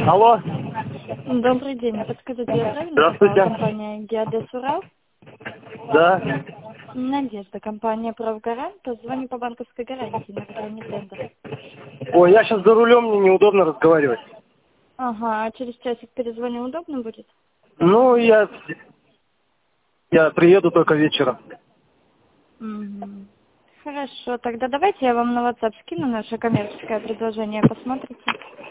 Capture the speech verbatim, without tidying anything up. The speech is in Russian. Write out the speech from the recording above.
Алло. Добрый день. Подскажите, я правильно Здравствуйте. попала? Компания Геодес Урал? Да. Надежда, компания «Правгарант». Звоню по банковской гарантии на стороне тендера. Ой, я сейчас за рулем, мне неудобно разговаривать. Ага, а через часик перезвоню, удобно будет? Ну, я... Я приеду только вечером. Угу. Хорошо, тогда давайте я вам на WhatsApp скину наше коммерческое предложение, посмотрите.